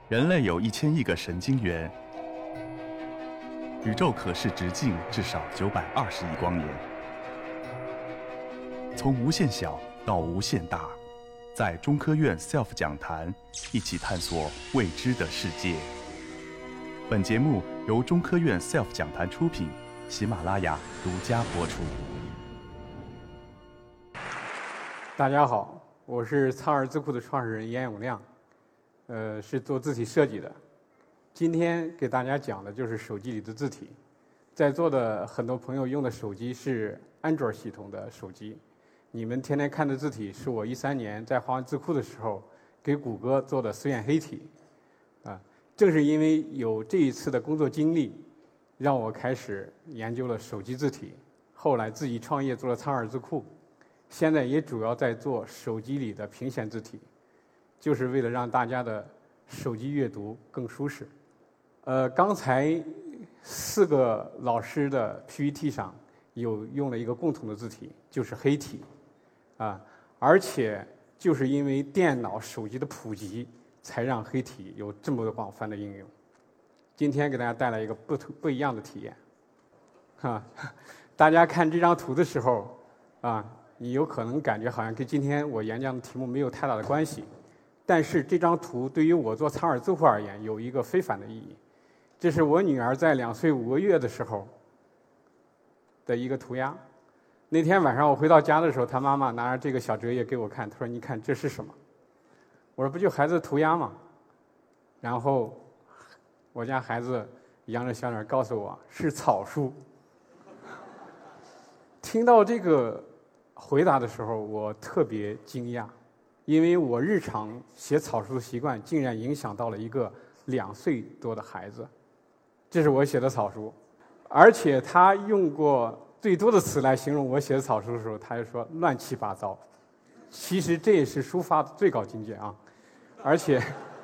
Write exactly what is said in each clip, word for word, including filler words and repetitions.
人类有一千亿个神经元，宇宙可视直径至少九百二十亿光年。从无限小到无限大，在中科院 S E L F 讲坛一起探索未知的世界。本节目由中科院 S E L F 讲坛出品，喜马拉雅独家播出。 大家好，我是苍耳字库的创始人严永亮，呃，是做字体设计的。今天给大家讲的就是手机里的字体。在座的很多朋友用的手机是安卓系统的手机，你们天天看的字体是我一三年在华为字库的时候给谷歌做的思源黑体。啊，正是因为有这一次的工作经历，让我开始研究了手机字体，后来自己创业做了苍耳字库。现在也主要在做手机里的屏显字体，就是为了让大家的手机阅读更舒适。呃，刚才四个老师的 P P T 上有用了一个共同的字体，就是黑体，啊，而且就是因为电脑、手机的普及，才让黑体有这么广泛的应用。今天给大家带来一个不同不一样的体验，哈，大家看这张图的时候，啊。你有可能感觉好像跟今天我演讲的题目没有太大的关系，但是这张图对于我做苍耳字库而言有一个非凡的意义。这是我女儿在两岁五个月的时候的一个涂鸦。那天晚上我回到家的时候，她妈妈拿着这个小折页给我看，她说：“你看这是什么？”我说：“不就孩子涂鸦吗？”然后我家孩子扬着小脸告诉我是草书。听到这个回答的时候，我特别惊讶，因为我日常写草书的习惯竟然影响到了一个两岁多的孩子。这是我写的草书，而且他用过最多的词来形容我写的草书的时候，他就说乱七八糟。其实这也是书法的最高境界啊！而且，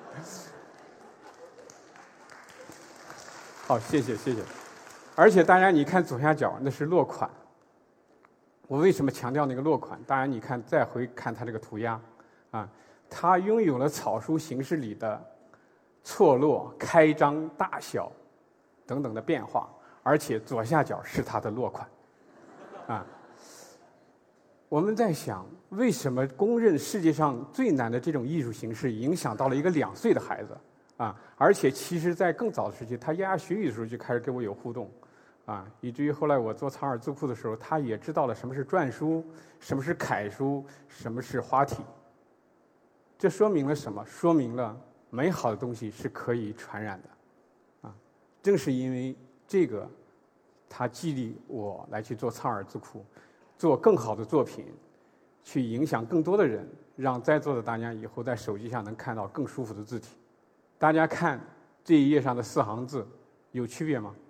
好，谢谢谢谢。而且大家你看左下角那是落款。我为什么强调那个落款？当然，你看再回看它这个涂鸦，啊，它拥有了草书形式里的错落、开张、大小等等的变化，而且左下角是它的落款，啊。我们在想，为什么公认世界上最难的这种艺术形式影响到了一个两岁的孩子，啊？而且其实，在更早的时期，他咿呀学语的时候就开始跟我有互动。啊，以至于后来我做苍耳字库的时候，他也知道了什么是篆书，什么是楷书，什么是花体。这说明了什么？说明了美好的东西是可以传染的。啊，正是因为这个，他激励我来去做苍耳字库，做更好的作品，去影响更多的人，让在座的大家以后在手机上能看到更舒服的字体。大家看这一页上的四行字，有区别吗？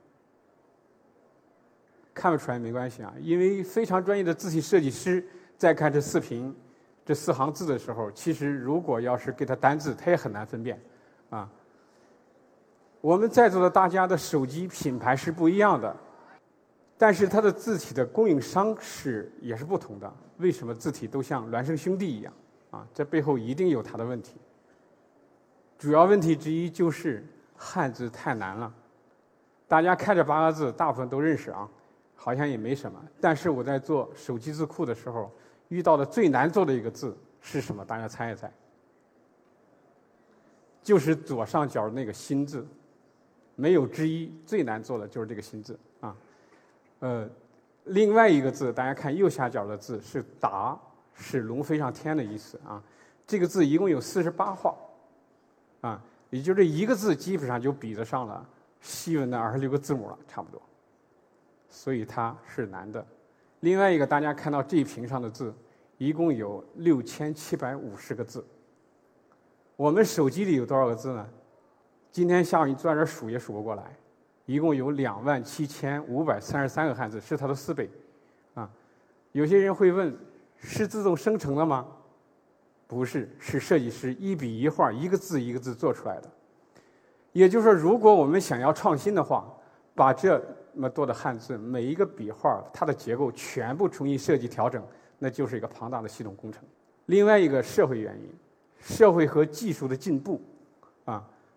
看不出来没关系啊，因为非常专业的字体设计师在看这四屏、这四行字的时候，其实如果要是给他单字，他也很难分辨，啊。我们在座的大家的手机品牌是不一样的，但是它的字体的供应商是也是不同的。为什么字体都像孪生兄弟一样？啊，这背后一定有它的问题。主要问题之一就是汉字太难了，大家看这八个字，大部分都认识啊。好像也没什么，但是我在做手机字库的时候，遇到的最难做的一个字是什么？大家猜一猜。就是左上角那个心字，没有之一，最难做的就是这个心字啊。呃，另外一个字，大家看右下角的字是达，是龙飞上天的意思啊。这个字一共有四十八画，啊，也就这一个字基本上就比得上了西文的二十六个字母了，差不多。所以它是难的。另外一个，大家看到这一屏上的字，一共有六千七百五十个字。我们手机里有多少个字呢？今天下午你坐在这儿数也数不过来，一共有两万七千五百三十三个汉字，是它的四倍。啊，有些人会问，是自动生成的吗？不是，是设计师一笔一画、一个字一个字做出来的。也就是说，如果我们想要创新的话，把这那么多的汉字，每一个笔画它的结构全部重新设计调整，那就是一个庞大的系统工程。另外一个社会原因，社会和技术的进步，啊，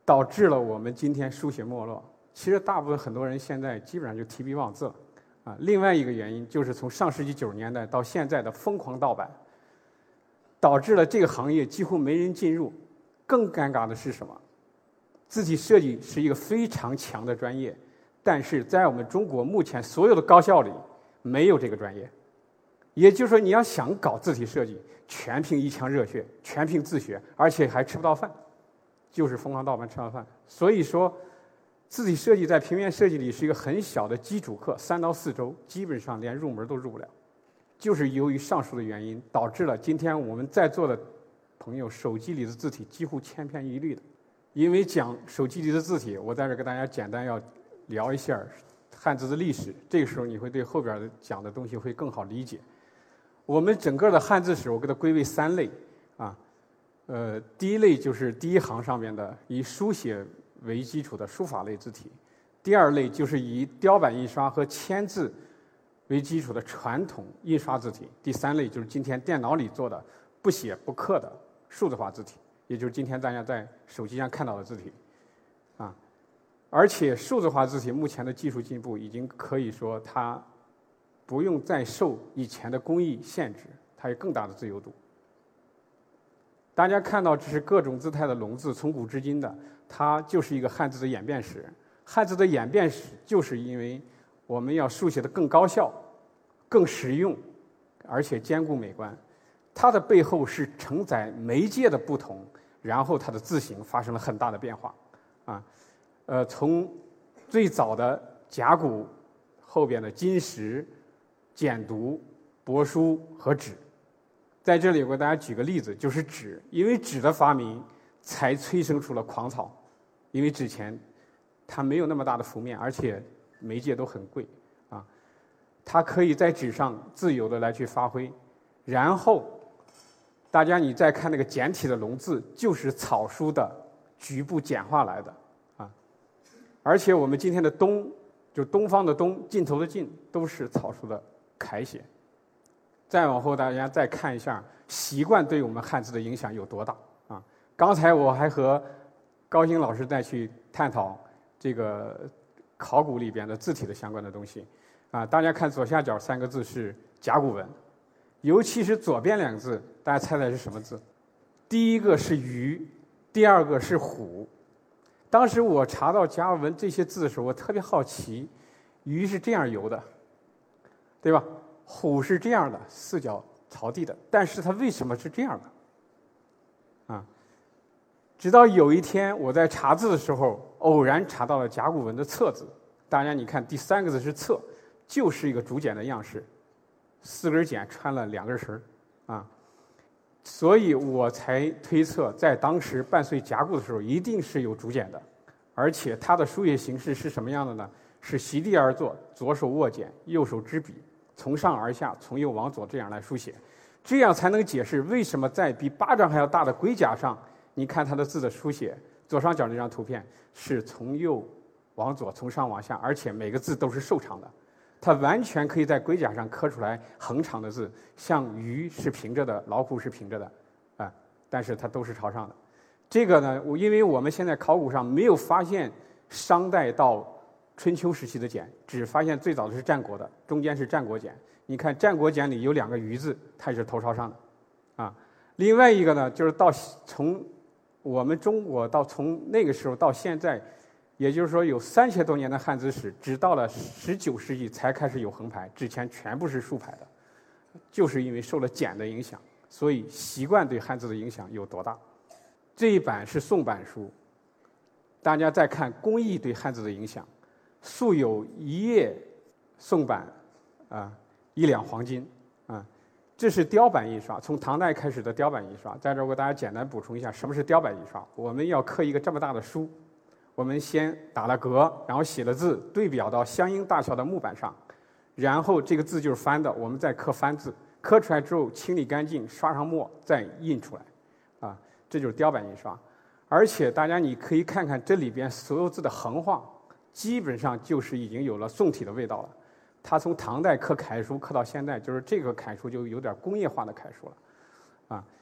导致了我们今天书写没落。其实大部分很多人现在基本上就提笔忘字了啊。另外一个原因就是从上世纪九十年代到现在的疯狂盗版，导致了这个行业几乎没人进入。更尴尬的是什么？字体设计是一个非常强的专业，但是在我们中国目前所有的高校里没有这个专业。也就是说，你要想搞字体设计，全凭一腔热血，全凭自学，而且还吃不到饭，就是疯狂盗版吃不到饭。所以说，字体设计在平面设计里是一个很小的基础课，三到四周，基本上连入门都入不了。就是由于上述的原因，导致了今天我们在座的朋友手机里的字体几乎千篇一律的。因为讲手机里的字体，我在这跟大家简单要聊一下汉字的历史，这个时候你会对后边的讲的东西会更好理解。我们整个的汉字史，我给它归为三类啊，呃，第一类就是第一行上面的以书写为基础的书法类字体，第二类就是以雕版印刷和签字为基础的传统印刷字体，第三类就是今天电脑里做的不写不刻的数字化字体，也就是今天大家在手机上看到的字体啊。而且数字化字体目前的技术进步已经可以说它不用再受以前的工艺限制，它有更大的自由度。大家看到这是各种姿态的龙字，从古至今的，它就是一个汉字的演变史。汉字的演变史就是因为我们要书写的更高效、更实用，而且兼顾美观。它的背后是承载媒介的不同，然后它的字形发生了很大的变化。啊，呃，从最早的甲骨，后边的金石、简牍、帛书和纸。在这里我给大家举个例子，就是纸，因为纸的发明才催生出了狂草，因为之前它没有那么大的幅面，而且媒介都很贵啊，它可以在纸上自由的来去发挥。然后大家你再看那个简体的龙字，就是草书的局部简化来的啊，而且我们今天的东，就东方的东，尽头的尽，都是草书的楷写。再往后，大家再看一下习惯对我们汉字的影响有多大啊！刚才我还和高鑫老师再去探讨这个考古里边的字体的相关的东西啊。大家看左下角三个字是甲骨文，尤其是左边两个字，大家猜猜是什么字？第一个是鱼，第二个是虎。当时我查到甲骨文这些字的时候，我特别好奇，鱼是这样游的，对吧？虎是这样的，四脚朝地的，但是它为什么是这样的？啊，直到有一天我在查字的时候，偶然查到了甲骨文的策字。大家你看，第三个字是策，就是一个竹简的样式，四根简穿了两根绳啊，所以我才推测，在当时伴随甲骨的时候，一定是有竹简的，而且它的书写形式是什么样的呢？是席地而坐，左手握简，右手执笔。从上而下，从右往左这样来书写，这样才能解释为什么在比巴掌还要大的龟甲上，你看它的字的书写，左上角那张图片是从右往左，从上往下，而且每个字都是瘦长的，它完全可以在龟甲上刻出来横长的字，像鱼是平着的，老虎是平着的，啊，但是它都是朝上的。这个呢，我因为我们现在考古上没有发现商代到春秋时期的简，只发现最早的是战国的，中间是战国简。你看战国简里有两个鱼字，它也是头朝上的，啊。另外一个呢，就是到从我们中国到从那个时候到现在，也就是说有三千多年的汉字史，直到了十九世纪才开始有横排，之前全部是竖排的，就是因为受了简的影响，所以习惯对汉字的影响有多大？这一版是宋版书，大家再看工艺对汉字的影响。素有一页宋版，啊，一两黄金，啊，这是雕版印刷，从唐代开始的雕版印刷。在这儿我给大家简单补充一下，什么是雕版印刷？我们要刻一个这么大的书，我们先打了格，然后写了字，对表到相应大小的木板上，然后这个字就是翻的，我们再刻翻字，刻出来之后清理干净，刷上墨，再印出来，啊，这就是雕版印刷。而且大家你可以看看这里边所有字的横画。基本上就是已经有了宋体的味道了。他从唐代刻楷书刻到现在，就是这个楷书就有点工业化的楷书了，啊。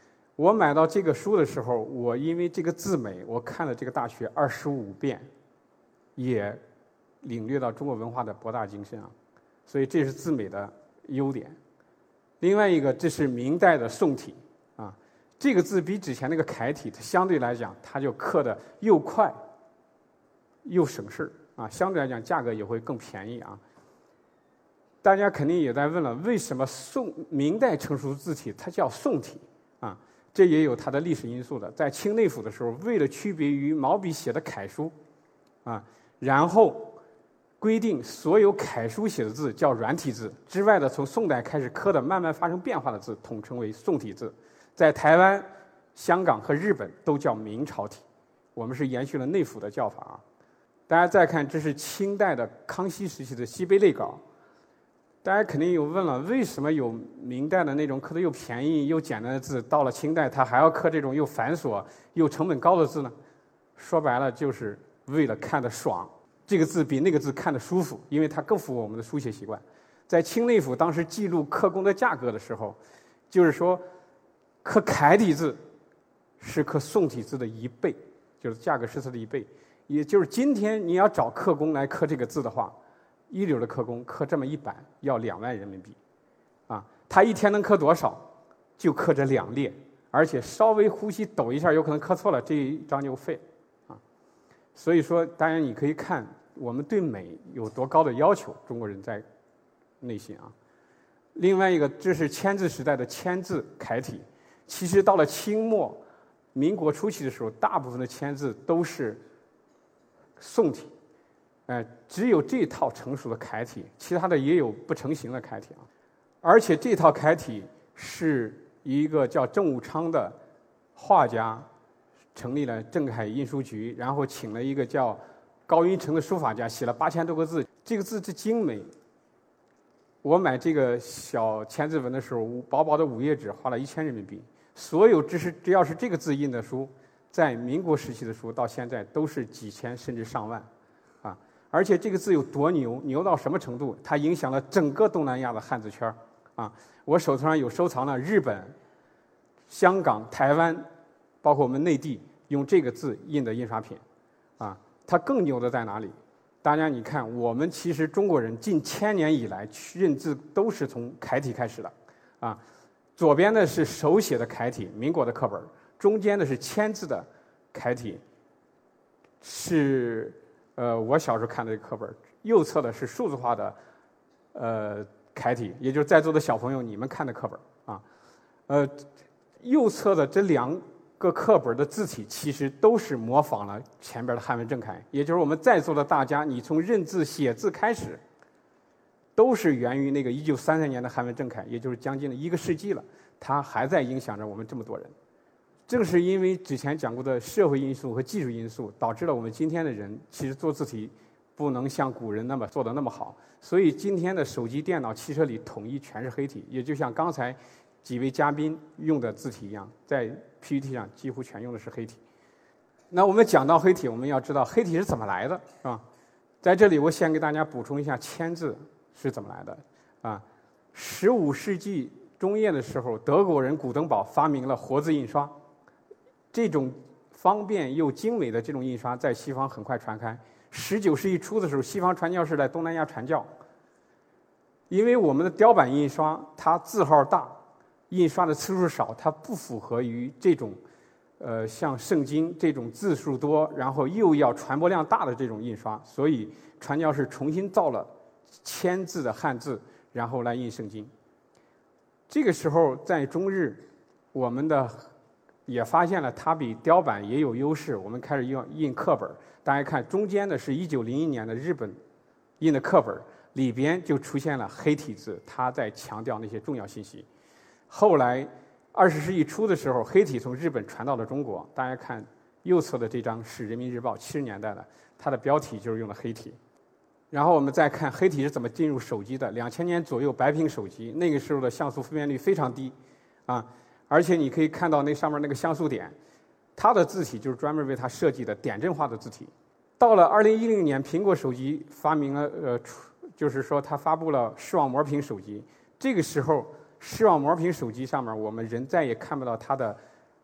我买到这个书的时候，我因为这个字美，我看了这个大学二十五遍，也领略到中国文化的博大精深啊。所以这是字美的优点。另外一个，这是明代的宋体啊，这个字比之前那个楷体，它相对来讲，它就刻的又快又省事啊，相对来讲价格也会更便宜啊。大家肯定也在问了，为什么宋明代成熟字体它叫宋体啊？这也有它的历史因素的。在清内府的时候，为了区别于毛笔写的楷书啊，然后规定所有楷书写的字叫软体字，之外的从宋代开始刻的慢慢发生变化的字统称为宋体字。在台湾、香港和日本都叫明朝体，我们是延续了内府的叫法啊。大家再看，这是清代的康熙时期的西碑类稿。大家肯定有问了，为什么有明代的那种刻的又便宜又简单的字，到了清代它还要刻这种又繁琐又成本高的字呢？说白了就是为了看得爽，这个字比那个字看得舒服，因为它更符合我们的书写习惯。在清内府当时记录刻工的价格的时候，就是说刻楷体字是刻宋体字的一倍，就是价格是它的一倍。也就是今天你要找刻工来刻这个字的话，一流的刻工刻这么一版要两万人民币，啊，他一天能刻多少？就刻这两列，而且稍微呼吸抖一下，有可能刻错了，这一张就废，啊，所以说，当然你可以看我们对美有多高的要求，中国人在内心啊。另外一个，这是签字时代的签字楷体，其实到了清末、民国初期的时候，大部分的签字都是宋体。呃，只有这套成熟的楷体，其他的也有不成形的楷体啊。而且这套楷体是一个叫郑武昌的画家成立了镇海印书局，然后请了一个叫高云成的书法家，写了八千多个字。这个字之精美，我买这个小签字文的时候，薄薄的五页纸花了一千人民币。所有只是只要是这个字印的书，在民国时期的书到现在都是几千甚至上万。而且这个字有多牛，牛到什么程度？它影响了整个东南亚的汉字圈啊！我手头上有收藏了日本、香港、台湾，包括我们内地用这个字印的印刷品，啊，它更牛的在哪里？大家你看，我们其实中国人近千年以来认字都是从楷体开始的，啊，左边的是手写的楷体，民国的课本，中间的是签字的楷体，是。呃，我小时候看的这个课本，右侧的是数字化的，呃，楷体，也就是在座的小朋友你们看的课本啊，呃，右侧的这两个课本的字体其实都是模仿了前边的汉文正楷，也就是我们在座的大家，你从认字写字开始，都是源于那个一九三三年的汉文正楷，也就是将近了一个世纪了，它还在影响着我们这么多人。正是因为之前讲过的社会因素和技术因素，导致了我们今天的人其实做字体不能像古人那么做得那么好。所以今天的手机、电脑、汽车里统一全是黑体，也就像刚才几位嘉宾用的字体一样，在 P P T 上几乎全用的是黑体。那我们讲到黑体，我们要知道黑体是怎么来的，是吧？在这里我先给大家补充一下签字是怎么来的啊。十五世纪中叶的时候，德国人古登堡发明了活字印刷。这种方便又精美的这种印刷在西方很快传开。十九世纪初的时候，西方传教士在东南亚传教，因为我们的雕版印刷它字号大，印刷的次数少，它不符合于这种呃像圣经这种字数多，然后又要传播量大的这种印刷，所以传教士重新造了签字的汉字，然后来印圣经。这个时候在中日，我们的也发现了它比雕版也有优势，我们开始用印课本。大家看中间的是一九零一年的日本印的课本，里边就出现了黑体字，它在强调那些重要信息。后来二十世纪初的时候，黑体从日本传到了中国。大家看右侧的这张是人民日报七十年代的，它的标题就是用的黑体。然后我们再看黑体是怎么进入手机的。两千年左右白屏手机，那个时候的像素分辨率非常低啊。而且你可以看到那上面那个像素点，它的字体就是专门为它设计的点阵化的字体。到了二零一零年，苹果手机发明了，呃，就是说它发布了视网膜屏手机。这个时候，视网膜屏手机上面我们人再也看不到它的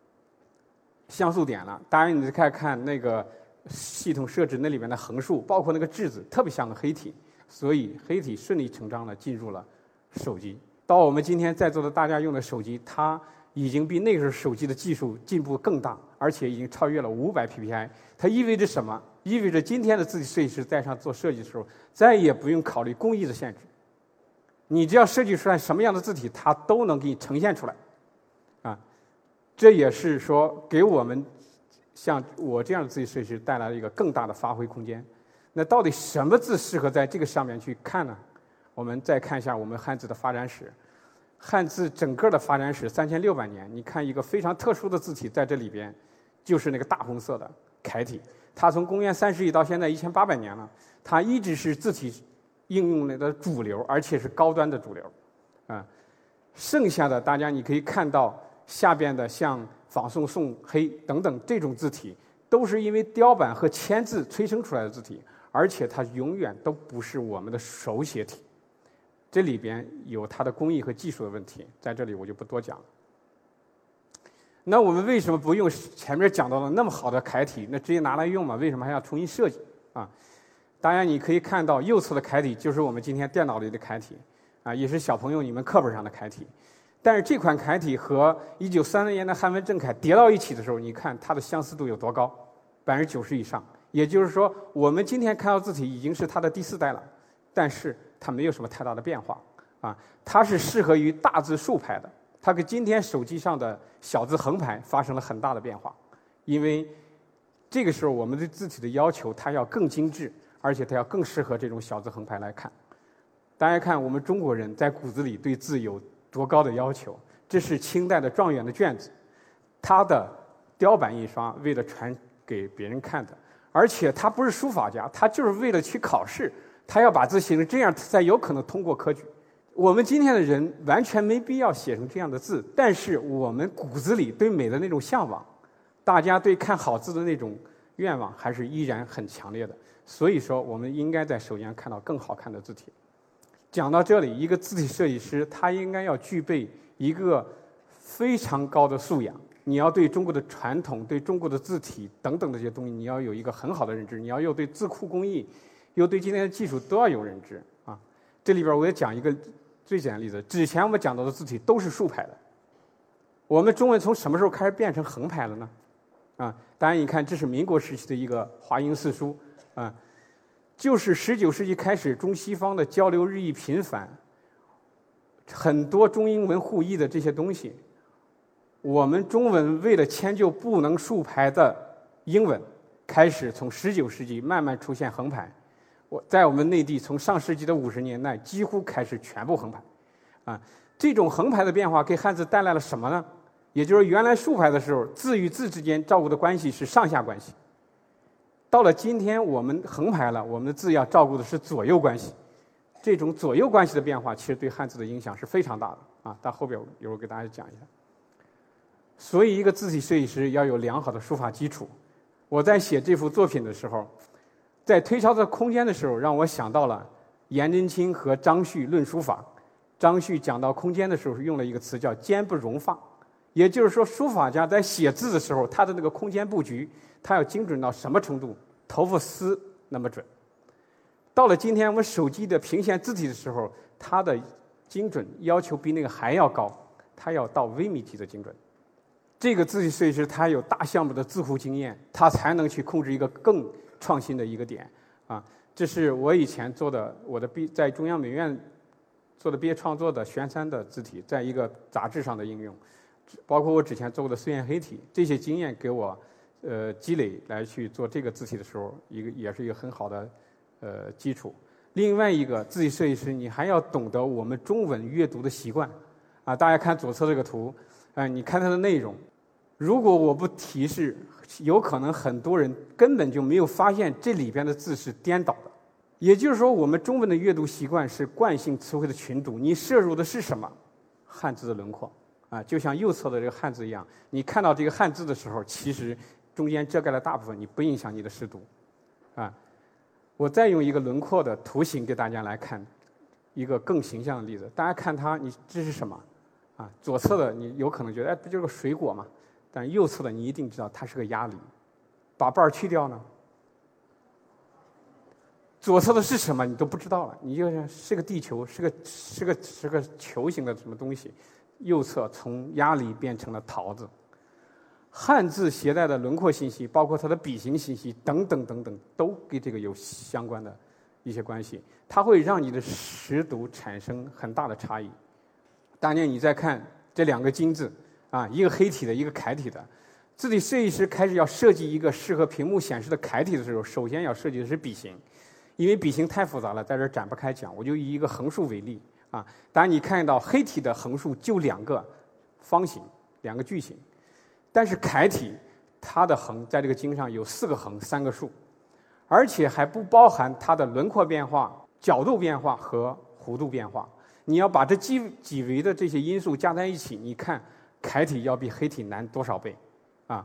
像素点了。当然，你再看看那个系统设置那里面的横竖，包括那个质子，特别像个黑体，所以黑体顺理成章地进入了手机。到我们今天在座的大家用的手机，它已经比那个时候手机的技术进步更大，而且已经超越了五百 P P I。它意味着什么？意味着今天的字体设计师在上做设计的时候，再也不用考虑工艺的限制。你只要设计出来什么样的字体，它都能给你呈现出来，啊，这也是说给我们像我这样的字体设计师带来了一个更大的发挥空间。那到底什么字适合在这个上面去看呢？我们再看一下我们汉字的发展史。汉字整个的发展史三千六百年，你看一个非常特殊的字体在这里边，就是那个大红色的楷体。它从公元三世纪到现在一千八百年了，它一直是字体应用的主流，而且是高端的主流，啊，剩下的大家你可以看到下边的像仿宋、宋黑等等这种字体，都是因为雕版和签字催生出来的字体，而且它永远都不是我们的手写体，这里边有它的工艺和技术的问题，在这里我就不多讲了。那我们为什么不用前面讲到的那么好的楷体？那直接拿来用嘛？为什么还要重新设计啊？当然，你可以看到右侧的楷体就是我们今天电脑里的楷体，啊，也是小朋友你们课本上的楷体。但是这款楷体和一九三零年的汉文正楷叠到一起的时候，你看它的相似度有多高？百分之九十以上。也就是说，我们今天看到字体已经是它的第四代了，但是它没有什么太大的变化啊。它是适合于大字竖排的，它跟今天手机上的小字横排发生了很大的变化，因为这个时候我们对字体的要求，它要更精致。而且它要更适合这种小字横排来看。大家看，我们中国人在骨子里对字有多高的要求？这是清代的状元的卷子，它的雕版印刷为了传给别人看的，而且他不是书法家，他就是为了去考试，他要把字写成这样，才有可能通过科举。我们今天的人完全没必要写成这样的字，但是我们骨子里对美的那种向往，大家对看好字的那种愿望还是依然很强烈的。所以说，我们应该在手机上看到更好看的字体。讲到这里，一个字体设计师他应该要具备一个非常高的素养。你要对中国的传统、对中国的字体等等这些东西，你要有一个很好的认知。你要又对字库工艺，又对今天的技术都要有认知啊。这里边我也讲一个最简单的例子：之前我们讲到的字体都是竖排的，我们中文从什么时候开始变成横排了呢？啊，当然你看，这是民国时期的一个华英四书。啊，就是十九世纪开始，中西方的交流日益频繁，很多中英文互译的这些东西，我们中文为了迁就不能竖排的英文，开始从十九世纪慢慢出现横排。我在我们内地，从上世纪的五十年代几乎开始全部横排。啊，这种横排的变化给汉字带来了什么呢？也就是原来竖排的时候，字与字之间照顾的关系是上下关系。到了今天，我们横排了，我们的字要照顾的是左右关系。这种左右关系的变化，其实对汉字的影响是非常大的啊。到后边一会儿给大家讲一下。所以，一个字体设计师要有良好的书法基础。我在写这幅作品的时候，在推敲这空间的时候，让我想到了颜真卿和张旭论书法。张旭讲到空间的时候，用了一个词叫“坚不容放”，也就是说，书法家在写字的时候，他的那个空间布局。它要精准到什么程度？头发丝那么准。到了今天，我们手机的屏显字体的时候，它的精准要求比那个还要高，它要到微米级的精准。这个字体设计师他有大项目的字库经验，他才能去控制一个更创新的一个点啊。这是我以前做的，我的毕在中央美院做的毕业创作的玄山的字体，在一个杂志上的应用，包括我之前做过的碎线黑体，这些经验给我。呃，积累来去做这个字体的时候，一个也是一个很好的呃基础。另外一个，字体设计师你还要懂得我们中文阅读的习惯啊。大家看左侧这个图，啊、呃，你看它的内容，如果我不提示，有可能很多人根本就没有发现这里边的字是颠倒的。也就是说，我们中文的阅读习惯是惯性词汇的群读，你摄入的是什么？汉字的轮廓啊，就像右侧的这个汉字一样，你看到这个汉字的时候，其实中间遮盖了大部分，你不影响你的识读，啊，我再用一个轮廓的图形给大家来看一个更形象的例子。大家看它，你这是什么？啊，左侧的你有可能觉得，哎，不就是个水果吗？ 但右侧的你一定知道它是个鸭梨，把瓣儿去掉呢，左侧的是什么你都不知道了，你就像是个地球，是个是个是个球形的什么东西，右侧从鸭梨变成了桃子。汉字携带的轮廓信息，包括它的笔形信息等等等等，都跟这个有相关的一些关系，它会让你的识读产生很大的差异。当年你再看这两个金字啊，一个黑体的，一个楷体的，字体设计师开始要设计一个适合屏幕显示的楷体的时候，首先要设计的是笔形，因为笔形太复杂了，在这儿展不开讲，我就以一个横竖为例啊。当然你看到黑体的横竖就两个方形，两个矩形。但是楷体它的横在这个经上有四个横三个竖，而且还不包含它的轮廓变化、角度变化和弧度变化。你要把这几几维的这些因素加在一起，你看楷体要比黑体难多少倍啊？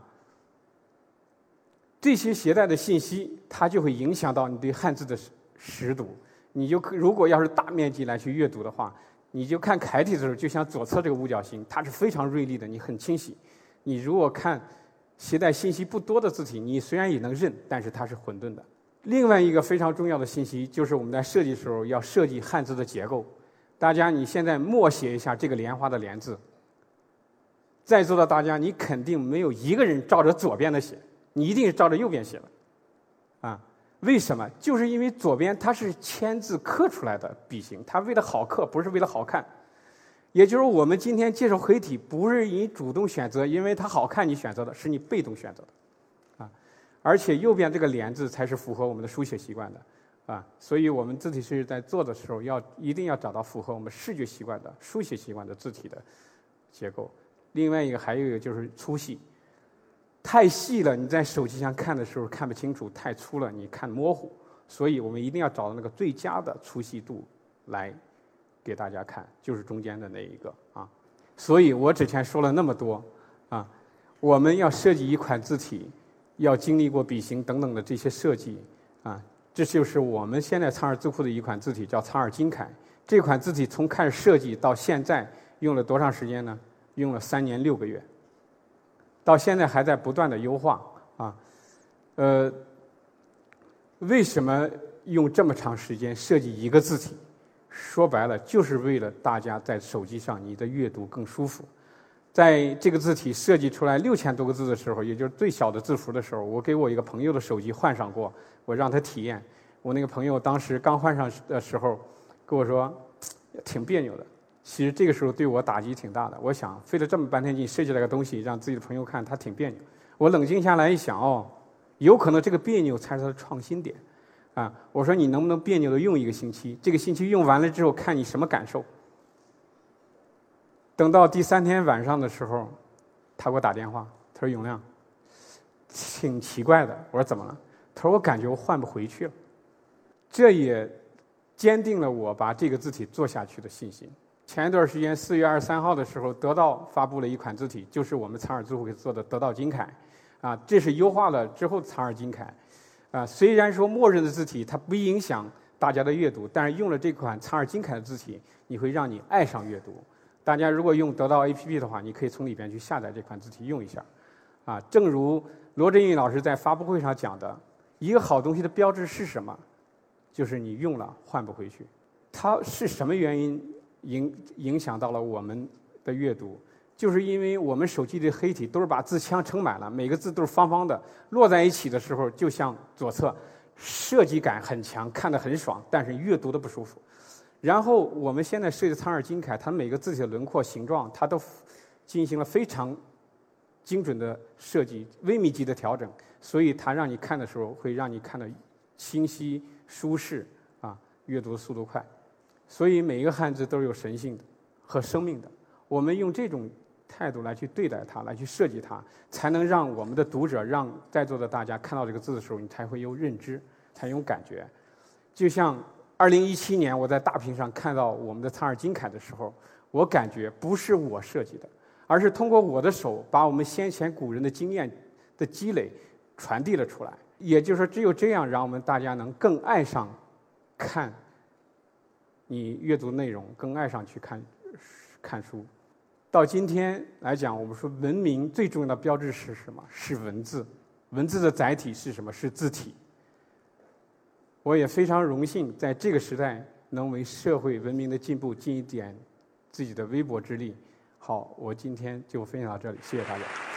这些携带的信息，它就会影响到你对汉字的识读。你就如果要是大面积来去阅读的话，你就看楷体的时候，就像左侧这个五角星，它是非常锐利的，你很清晰。你如果看携带信息不多的字体，你虽然也能认，但是它是混沌的。另外一个非常重要的信息就是我们在设计的时候要设计汉字的结构。大家你现在默写一下这个莲花的莲字，在座的大家你肯定没有一个人照着左边的写，你一定是照着右边写的啊。为什么？就是因为左边它是签字刻出来的笔形，它为了好刻，不是为了好看。也就是我们今天接受黑体，不是你主动选择，因为它好看你选择的，是你被动选择的，啊，而且右边这个连字才是符合我们的书写习惯的，啊，所以我们字体设计在做的时候，要一定要找到符合我们视觉习惯的、书写习惯的字体的结构。另外一个还有一个就是粗细，太细了你在手机上看的时候看不清楚，太粗了你看模糊，所以我们一定要找到那个最佳的粗细度来给大家看，就是中间的那一个啊。所以我之前说了那么多啊，我们要设计一款字体，要经历过笔形等等的这些设计啊。这就是我们现在苍耳字库的一款字体，叫苍耳金楷。这款字体从开始设计到现在用了多长时间呢？用了三年六个月，到现在还在不断的优化啊。呃，为什么用这么长时间设计一个字体？说白了，就是为了大家在手机上你的阅读更舒服。在这个字体设计出来六千多个字的时候，也就是最小的字符的时候，我给我一个朋友的手机换上过，我让他体验。我那个朋友当时刚换上的时候，跟我说挺别扭的。其实这个时候对我打击挺大的。我想费了这么半天劲设计了个东西，让自己的朋友看，他挺别扭。我冷静下来一想，哦，有可能这个别扭才是他的创新点。啊，我说你能不能别扭的用一个星期？这个星期用完了之后，看你什么感受。等到第三天晚上的时候，他给我打电话，他说：“永亮，挺奇怪的。”我说：“怎么了？”他说：“我感觉我换不回去了。”这也坚定了我把这个字体做下去的信心。前一段时间，四月二十三号的时候，得到发布了一款字体，就是我们苍耳字库给做的得到金楷，啊，这是优化了之后的苍耳金楷。啊，虽然说默认的字体它不影响大家的阅读，但是用了这款苍耳金楷的字体，你会让你爱上阅读。大家如果用得到 A P P 的话，你可以从里边去下载这款字体用一下。啊，正如罗振宇老师在发布会上讲的，一个好东西的标志是什么？就是你用了换不回去。它是什么原因影影响到了我们的阅读？就是因为我们手机的黑体都是把字腔撑满了，每个字都是方方的，落在一起的时候就像左侧，设计感很强，看得很爽，但是阅读的不舒服。然后我们现在设计苍耳金楷，它每个字体的轮廓、形状，它都进行了非常精准的设计、微米级的调整，所以它让你看的时候会让你看得清晰、舒适啊，阅读速度快。所以每一个汉字都是有神性的和生命的。我们用这种态度来去对待它，来去设计它，才能让我们的读者，让在座的大家看到这个字的时候，你才会有认知，才有感觉。就像二零一七年我在大屏上看到我们的苍耳金楷的时候，我感觉不是我设计的，而是通过我的手把我们先前古人的经验的积累传递了出来。也就是说，只有这样，让我们大家能更爱上看你阅读内容，更爱上去看看书。 到今天来讲，我们说文明最重要的标志是什么？是文字。文字的载体是什么？是字体。我也非常荣幸在这个时代能为社会文明的进步尽一点自己的微薄之力。好，我今天就分享到这里，谢谢大家。